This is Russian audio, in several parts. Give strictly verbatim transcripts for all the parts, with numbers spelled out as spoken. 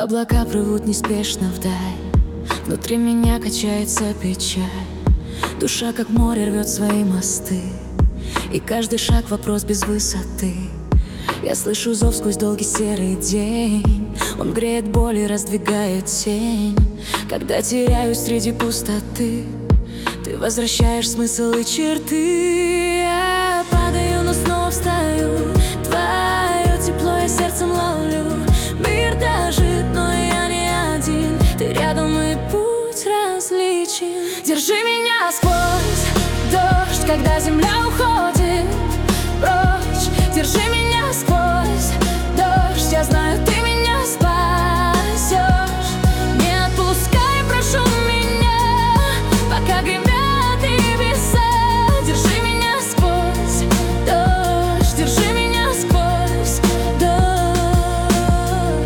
Облака плывут неспешно вдаль, внутри меня качается печаль. Душа как море рвет свои мосты, и каждый шаг вопрос без высоты. Я слышу зов сквозь долгий серый день, он греет боль и раздвигает тень. Когда теряюсь среди пустоты, ты возвращаешь смысл и черты. Я падаю, но снова встаю, твое тепло я сердцем ловлю. Мир дрожит, но я не один, ты рядом и путь различен. Держи меня сквозь дождь, когда земля уходит прочь. Держи меня сквозь дождь, я знаю, ты меня спасешь. Не отпускай, прошу меня, пока гремят небеса. Держи меня сквозь дождь, держи меня сквозь дождь.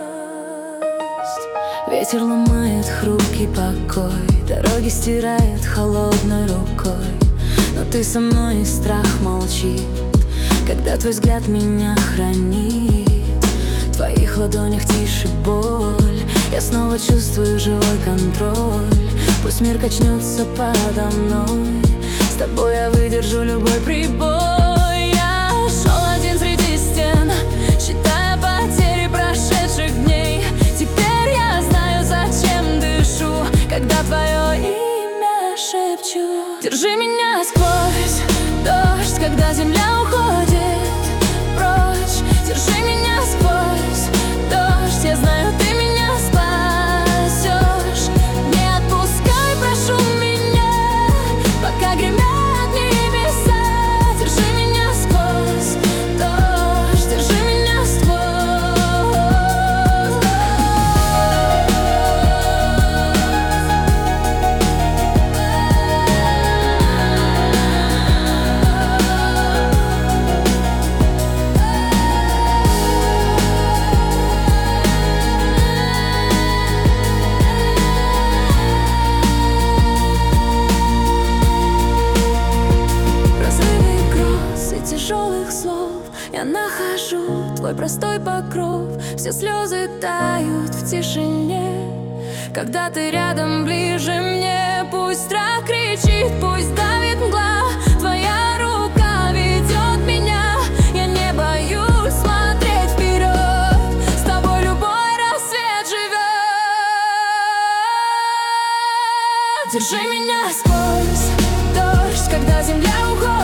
Ветер ломает хрупкий покой, дороги стирает холодной рукой. Но ты со мной, и страх молчит, когда твой взгляд меня хранит. В твоих ладонях тише боль, я снова чувствую живой контроль. Пусть мир качнется подо мной, с тобой я выдержу любой прибой. Я шел один среди стен, считая потери прошедших дней. Теперь я знаю, зачем дышу, когда твое имя шепчу. Держи меня сквозь дождь, когда земля уходит прочь. Держи меня сквозь дождь, я знаю, ты меня спасешь. Не отпускай, прошу меня, пока гремят небеса. Держи меня сквозь дождь, держи меня сквозь дождь. Тяжелых слов я нахожу твой простой покров. Все слезы тают в тишине, когда ты рядом ближе мне. Пусть страх кричит, пусть давит мгла, твоя рука ведет меня. Я не боюсь смотреть вперед, с тобой любой рассвет живет. Держи меня сквозь дождь, когда земля уходит